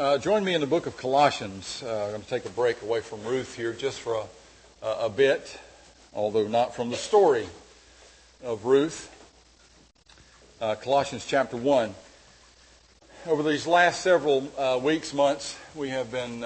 Join me in the book of Colossians. I'm going to take a break away from Ruth here just for a bit, although not from the story of Ruth. Colossians chapter 1. Over these last several weeks, months, we have been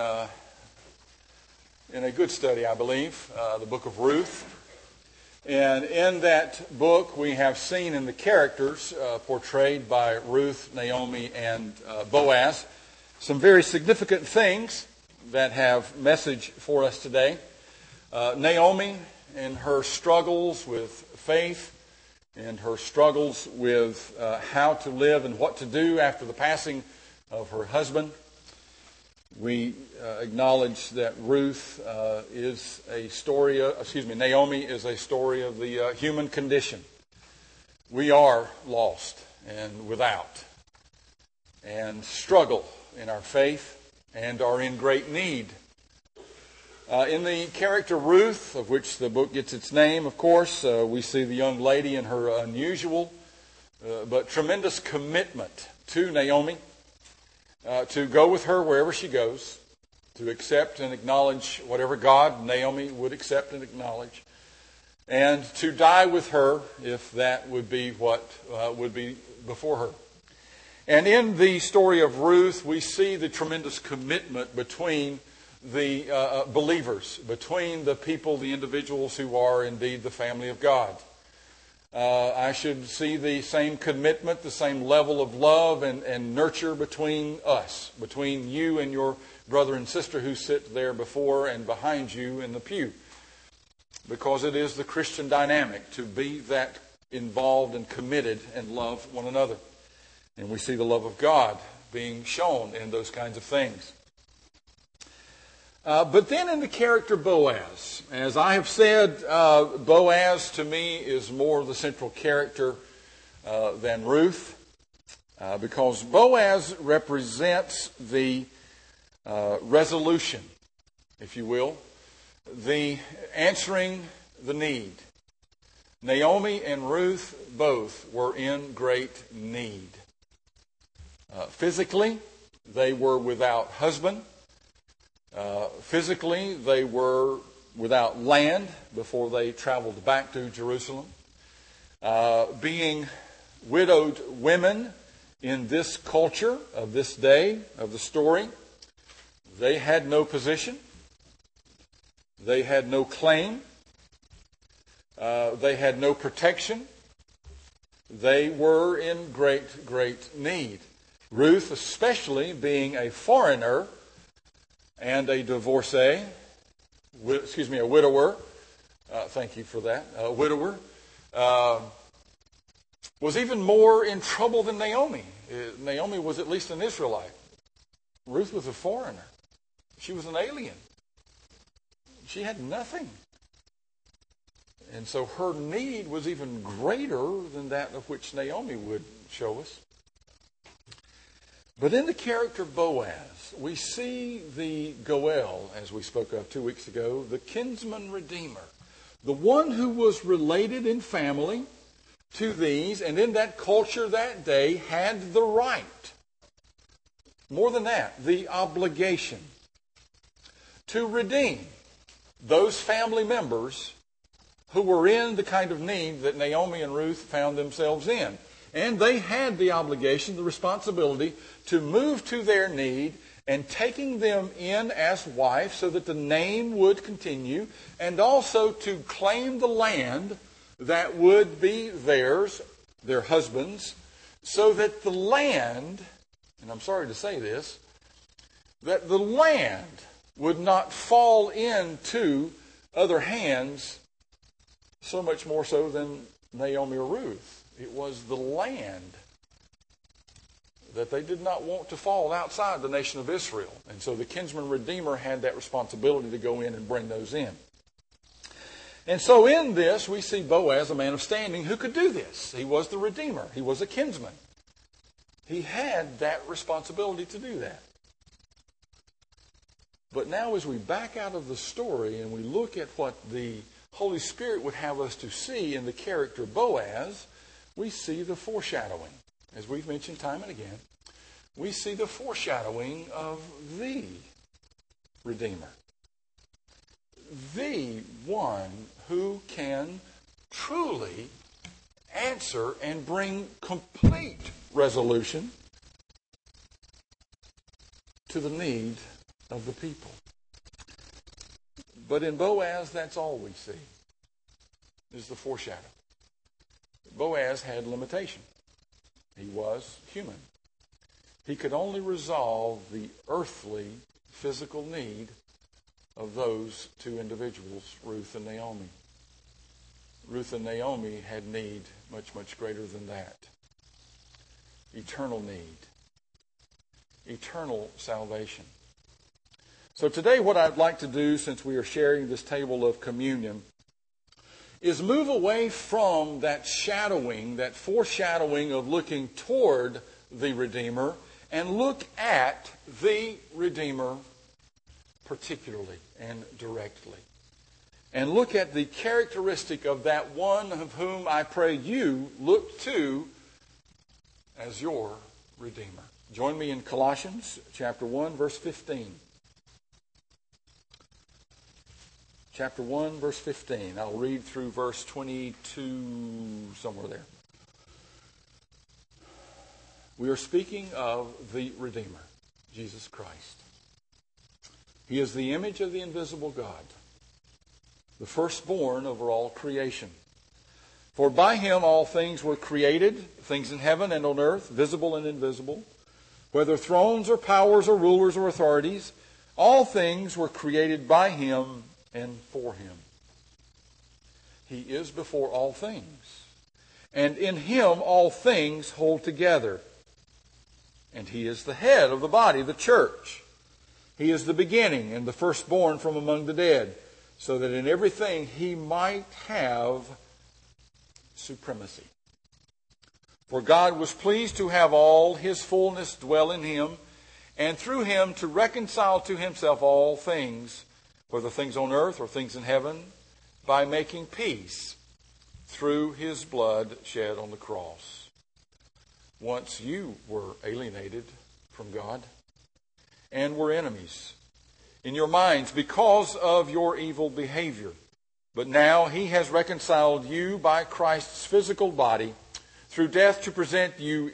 in a good study, I believe, the book of Ruth. And in that book, we have seen in the characters portrayed by Ruth, Naomi, and Boaz some very significant things that have message for us today. Naomi and her struggles with faith and her struggles with how to live and what to do after the passing of her husband. We acknowledge that Ruth is a story, Naomi is a story of the human condition. We are lost and without and struggle in our faith and are in great need. In the character Ruth, of which the book gets its name, of course, we see the young lady in her unusual but tremendous commitment to Naomi, to go with her wherever she goes, to accept and acknowledge whatever God Naomi would accept and acknowledge, and to die with her if that would be what would be before her. And in the story of Ruth, we see the tremendous commitment between the believers, between the people, the individuals who are indeed the family of God. I should see the same commitment, the same level of love and nurture between us, between you and your brother and sister who sit there before and behind you in the pew. Because it is the Christian dynamic to be that involved and committed and love one another. And we see the love of God being shown in those kinds of things. But then in the character Boaz, as I have said, Boaz to me is more the central character than Ruth, because Boaz represents the resolution, if you will, the answering the need. Naomi and Ruth both were in great need. Physically, they were without husband. Physically, they were without land before they traveled back to Jerusalem. Being widowed women in this culture of this day, of the story, they had no position. They had no claim. They had no protection. They were in great, great need. Ruth, especially being a foreigner and a divorcee, a widower, thank you for that, a widower, was even more in trouble than Naomi. Naomi was at least an Israelite. Ruth was a foreigner. She was an alien. She had nothing. And so her need was even greater than that of which Naomi would show us. But in the character Boaz, we see the Goel, as we spoke of 2 weeks ago, the kinsman redeemer, the one who was related in family to these, and in that culture that day had the right, more than that, the obligation to redeem those family members who were in the kind of need that Naomi and Ruth found themselves in. And they had the obligation, the responsibility to move to their need and taking them in as wife so that the name would continue, and also to claim the land that would be theirs, their husbands, so that the land, and I'm sorry to say this, that the land would not fall into other hands so much more so than Naomi or Ruth. It was the land that they did not want to fall outside the nation of Israel. And so the kinsman redeemer had that responsibility to go in and bring those in. And so in this, we see Boaz, a man of standing, who could do this. He was the redeemer. He was a kinsman. He had that responsibility to do that. But now as we back out of the story and we look at what the Holy Spirit would have us to see in the character Boaz, we see the foreshadowing, as we've mentioned time and again, we see the foreshadowing of the Redeemer. The one who can truly answer and bring complete resolution to the need of the people. But in Boaz, that's all we see, is the foreshadow. Boaz had limitation. He was human. He could only resolve the earthly, physical need of those two individuals, Ruth and Naomi. Ruth and Naomi had need much, much greater than that. Eternal need. Eternal salvation. So today what I'd like to do, since we are sharing this table of communion, is move away from that shadowing, that foreshadowing of looking toward the Redeemer, and look at the Redeemer particularly and directly. And look at the characteristic of that one of whom I pray you look to as your Redeemer. Join me in Colossians chapter 1, verse 15. Chapter 1, verse 15. I'll read through verse 22, somewhere there. We are speaking of the Redeemer, Jesus Christ. He is the image of the invisible God, the firstborn over all creation. For by him all things were created, things in heaven and on earth, visible and invisible, whether thrones or powers or rulers or authorities, all things were created by him and for him. He is before all things, and in him all things hold together. And he is the head of the body, the church. He is the beginning and the firstborn from among the dead, so that in everything he might have supremacy. For God was pleased to have all his fullness dwell in him, and through him to reconcile to himself all things, whether things on earth or things in heaven, by making peace through his blood shed on the cross. Once you were alienated from God and were enemies in your minds because of your evil behavior. But now he has reconciled you by Christ's physical body through death to present you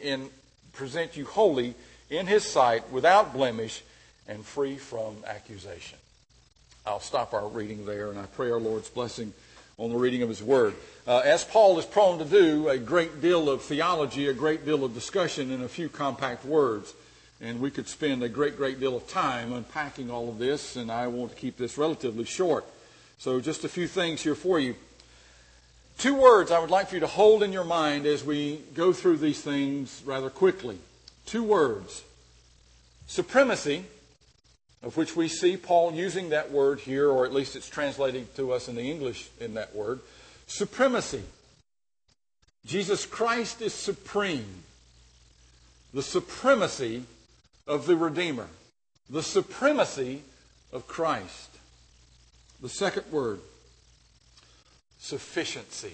holy in his sight, without blemish and free from accusation. I'll stop our reading there, and I pray our Lord's blessing on the reading of his word. As Paul is prone to do, a great deal of theology, a great deal of discussion in a few compact words. And we could spend a great deal of time unpacking all of this, and I want to keep this relatively short. So just a few things here for you. Two words I would like for you to hold in your mind as we go through these things rather quickly. Two words. Supremacy, of which we see Paul using that word here, or at least it's translated to us in the English in that word. Supremacy. Jesus Christ is supreme. The supremacy of the Redeemer. The supremacy of Christ. The second word. Sufficiency.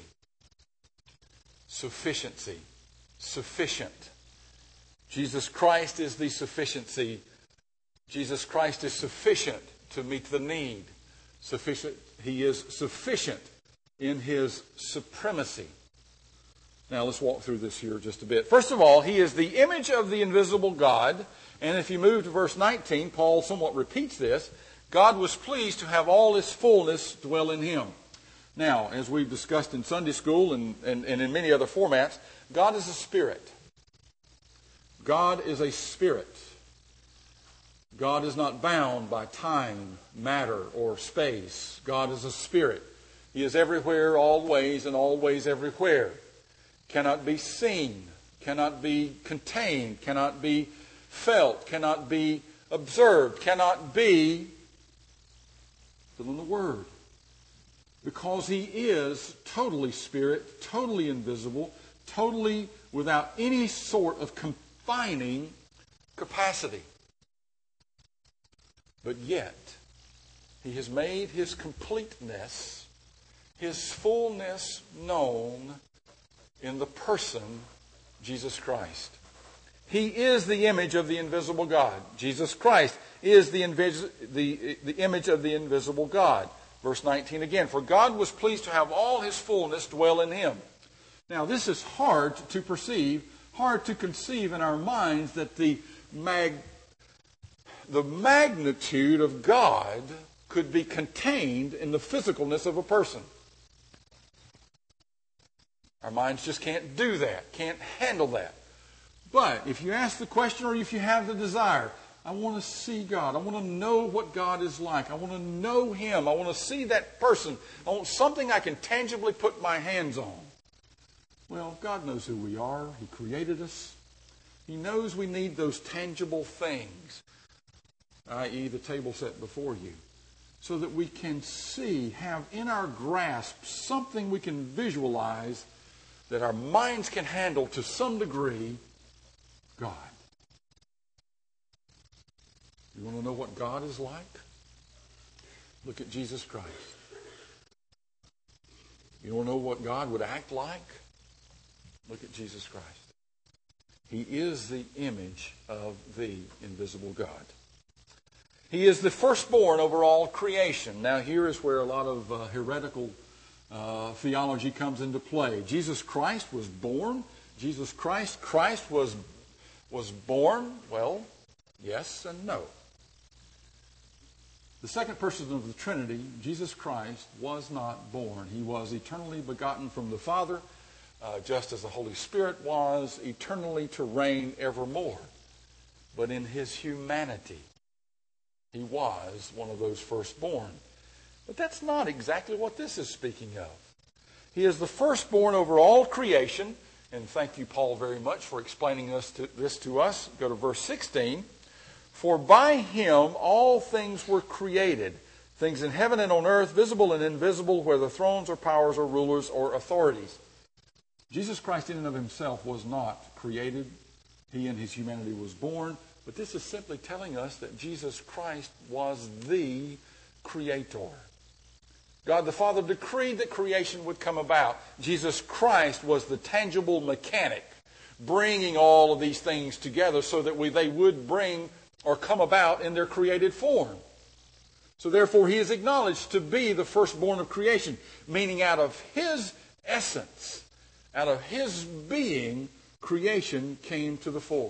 Sufficiency. Sufficient. Jesus Christ is the sufficiency. Jesus Christ is sufficient to meet the need. Sufficient. He is sufficient in his supremacy. Now let's walk through this here just a bit. First of all, he is the image of the invisible God. And if you move to verse 19, Paul somewhat repeats this. God was pleased to have all his fullness dwell in him. Now, as we've discussed in Sunday school and in many other formats, God is a spirit. God is a spirit. God is not bound by time, matter, or space. God is a spirit. He is everywhere, always, and always everywhere. Cannot be seen, cannot be contained, cannot be felt, cannot be observed, cannot be, fill in the word. Because he is totally spirit, totally invisible, totally without any sort of confining capacity. But yet, he has made his completeness, his fullness known in the person, Jesus Christ. He is the image of the invisible God. Jesus Christ is the image of the invisible God. Verse 19 again, for God was pleased to have all his fullness dwell in him. Now this is hard to perceive, hard to conceive in our minds, that the magnitude of God could be contained in the physicalness of a person. Our minds just can't do that, can't handle that. But if you ask the question, or if you have the desire, I want to see God. I want to know what God is like. I want to know him. I want to see that person. I want something I can tangibly put my hands on. Well, God knows who we are. He created us. He knows we need those tangible things, i.e. the table set before you, so that we can see, have in our grasp something we can visualize that our minds can handle to some degree. God. You want to know what God is like? Look at Jesus Christ. You want to know what God would act like? Look at Jesus Christ. He is the image of the invisible God. He is the firstborn over all creation. Now here is where a lot of heretical theology comes into play. Jesus Christ was born. Christ was born. Well, yes and no. The second person of the Trinity, Jesus Christ, was not born. He was eternally begotten from the Father, just as the Holy Spirit was eternally to reign evermore. But in his humanity, he was one of those firstborn. But that's not exactly what this is speaking of. He is the firstborn over all creation. And thank you, Paul, very much for explaining this to us. Go to verse 16. For by him all things were created, things in heaven and on earth, visible and invisible, whether thrones or powers or rulers or authorities. Jesus Christ in and of himself was not created. He in his humanity was born. But this is simply telling us that Jesus Christ was the creator. God the Father decreed that creation would come about. Jesus Christ was the tangible mechanic, bringing all of these things together so that they would bring or come about in their created form. So therefore he is acknowledged to be the firstborn of creation, meaning out of his essence, out of his being, creation came to the fore.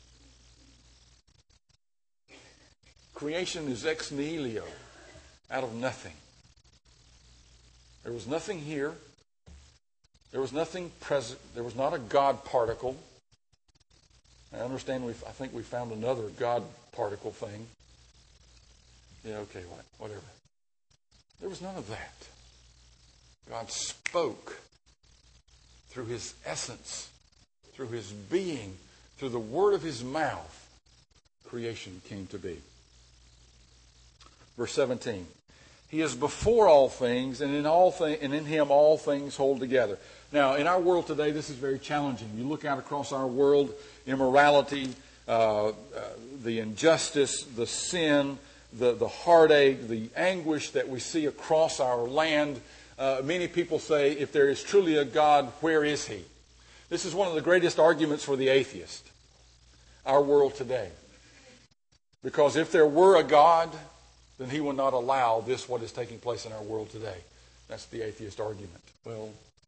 Creation is ex nihilo, out of nothing. There was nothing here. There was nothing present. There was not a God particle. I understand. I think we found another God particle thing. Yeah, okay, whatever. There was none of that. God spoke through his essence, through his being, through the word of his mouth. Creation came to be. Verse 17. He is before all things, and in him all things hold together. Now, in our world today, this is very challenging. You look out across our world, immorality, the injustice, the sin, the heartache, the anguish that we see across our land. Many people say, if there is truly a God, where is he? This is one of the greatest arguments for the atheist, our world today. Because if there were a God, then he will not allow what is taking place in our world today. That's the atheist argument. Well,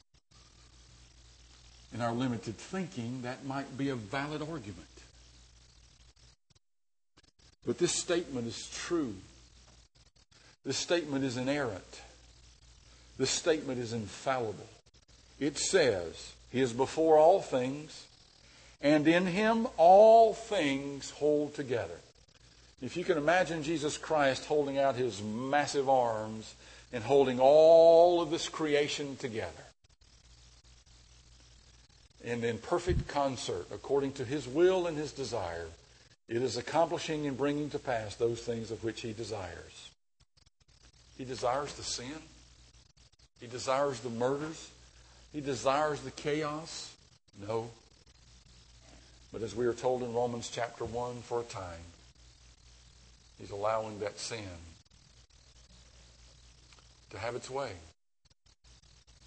in our limited thinking, that might be a valid argument. But this statement is true. This statement is inerrant. This statement is infallible. It says, he is before all things, and in him all things hold together. If you can imagine Jesus Christ holding out his massive arms and holding all of this creation together, and in perfect concert, according to his will and his desire, it is accomplishing and bringing to pass those things of which he desires. He desires the sin. He desires the murders. He desires the chaos. No. But as we are told in Romans chapter 1, for a time, he's allowing that sin to have its way.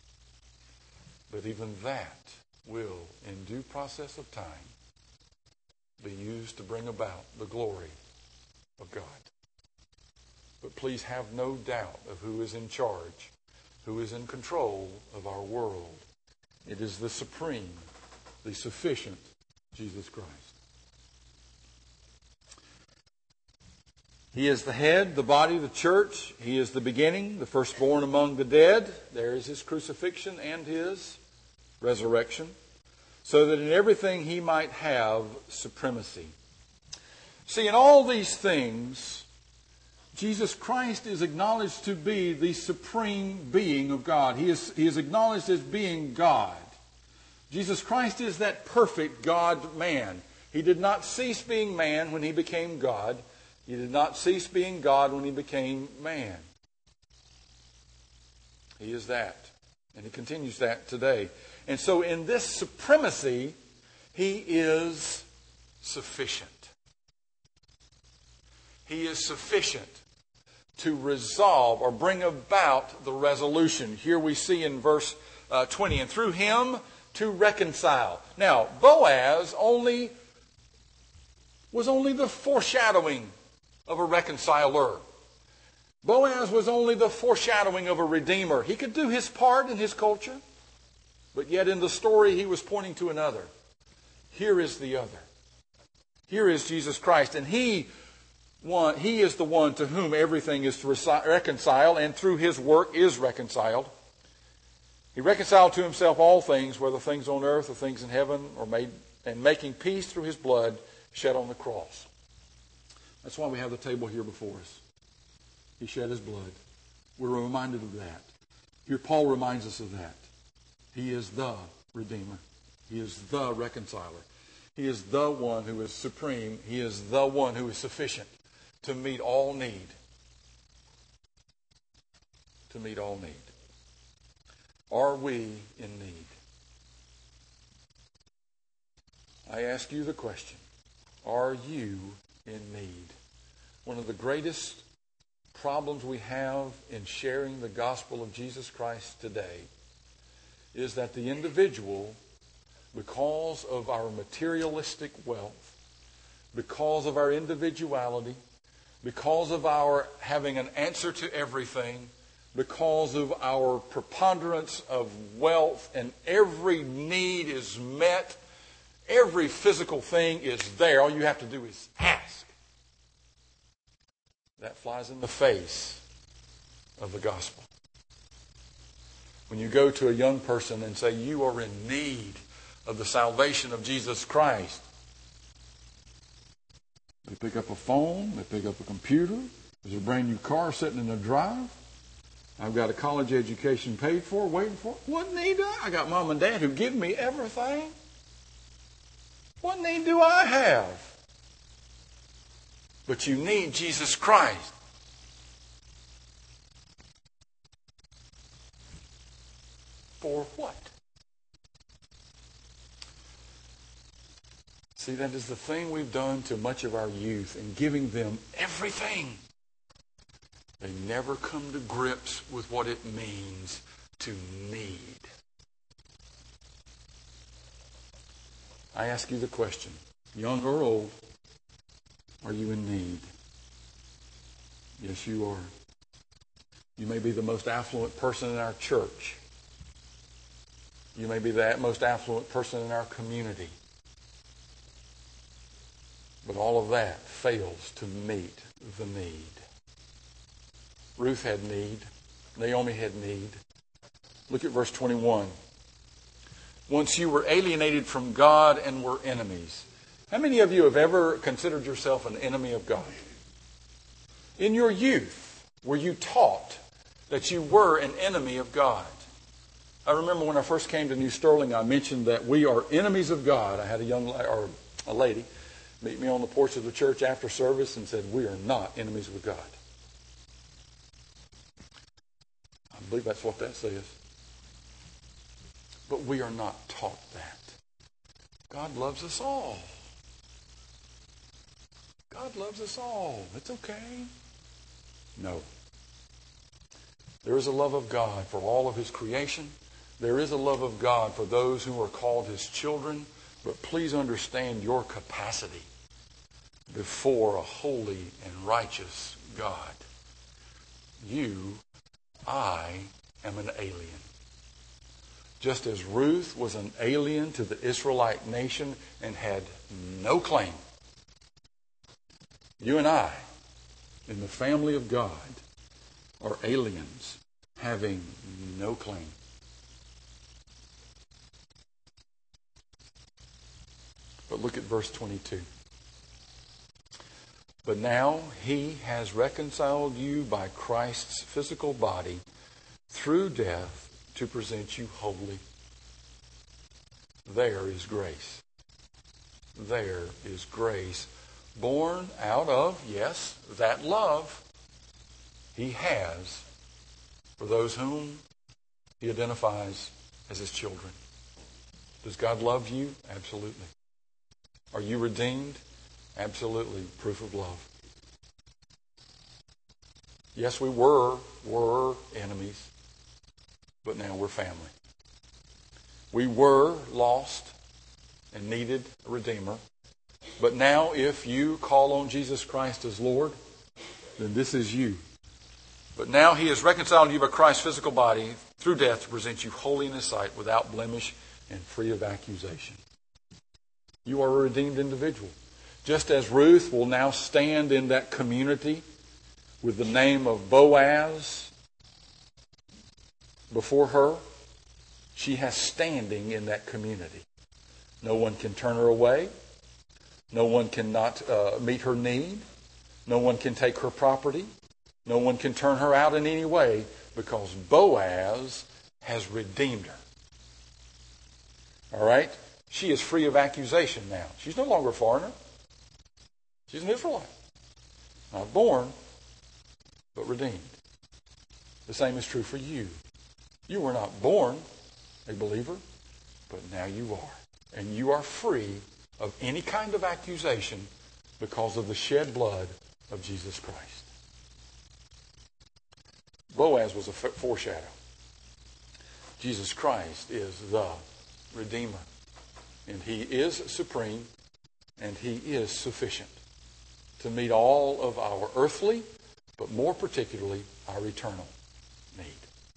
But even that will, in due process of time, be used to bring about the glory of God. But please have no doubt of who is in charge, who is in control of our world. It is the supreme, the sufficient Jesus Christ. He is the head, the body, the church. He is the beginning, the firstborn among the dead. There is his crucifixion and his resurrection, so that in everything he might have supremacy. See, in all these things, Jesus Christ is acknowledged to be the supreme being of God. He is acknowledged as being God. Jesus Christ is that perfect God-man. He did not cease being man when he became God. He did not cease being God when he became man. He is that. And he continues that today. And so in this supremacy, he is sufficient. He is sufficient to resolve or bring about the resolution. Here we see in verse 20, and through him to reconcile. Now, Boaz was only the foreshadowing of a reconciler. Boaz was only the foreshadowing of a redeemer. He could do his part in his culture, but yet in the story he was pointing to another. Here is the other. Here is Jesus Christ, and He is the one to whom everything is to reconcile, and through his work is reconciled. He reconciled to himself all things, whether things on earth or things in heaven, and making peace through his blood shed on the cross. That's why we have the table here before us. He shed his blood. We're reminded of that. Here Paul reminds us of that. He is the Redeemer. He is the reconciler. He is the one who is supreme. He is the one who is sufficient to meet all need. To meet all need. Are we in need? I ask you the question. Are you in need? One of the greatest problems we have in sharing the gospel of Jesus Christ today is that the individual, because of our materialistic wealth, because of our individuality, because of our having an answer to everything, because of our preponderance of wealth, and every need is met, every physical thing is there. All you have to do is ask. That flies in the face of the gospel. When you go to a young person and say, you are in need of the salvation of Jesus Christ, they pick up a phone, they pick up a computer, there's a brand new car sitting in the drive, I've got a college education paid for, waiting for it. What need I got mom and dad who give me everything. What need do I have? But you need Jesus Christ. For what? See, that is the thing we've done to much of our youth in giving them everything. They never come to grips with what it means to need. I ask you the question, young or old, are you in need? Yes, you are. You may be the most affluent person in our church. You may be the most affluent person in our community. But all of that fails to meet the need. Ruth had need. Naomi had need. Look at verse 21. Once you were alienated from God and were enemies. How many of you have ever considered yourself an enemy of God? In your youth, were you taught that you were an enemy of God? I remember when I first came to New Sterling, I mentioned that we are enemies of God. I had a lady meet me on the porch of the church after service and said, we are not enemies of God. I believe that's what that says. But we are not taught that. God loves us all. God loves us all. It's okay. No. There is a love of God for all of His creation. There is a love of God for those who are called His children. But please understand your capacity before a holy and righteous God. I am an alien. Just as Ruth was an alien to the Israelite nation and had no claim, you and I, in the family of God, are aliens having no claim. But look at verse 22. But now he has reconciled you by Christ's physical body through death to present you holy. There is grace. There is grace born out of, yes, that love he has for those whom he identifies as his children. Does God love you? Absolutely. Are you redeemed? Absolutely. Proof of love. Yes, we were enemies, but now we're family. We were lost and needed a Redeemer, but now if you call on Jesus Christ as Lord, then this is you. But now he has reconciled you by Christ's physical body through death to present you holy in his sight, without blemish and free of accusation. You are a redeemed individual. Just as Ruth will now stand in that community with the name of Boaz before her, she has standing in that community. No one can turn her away. No one cannot meet her need. No one can take her property. No one can turn her out in any way, because Boaz has redeemed her. All right? She is free of accusation now. She's no longer a foreigner. She's an Israelite. Not born, but redeemed. The same is true for you. You were not born a believer, but now you are. And you are free of any kind of accusation because of the shed blood of Jesus Christ. Boaz was a foreshadow. Jesus Christ is the Redeemer. And he is supreme, and he is sufficient to meet all of our earthly, but more particularly our eternal need.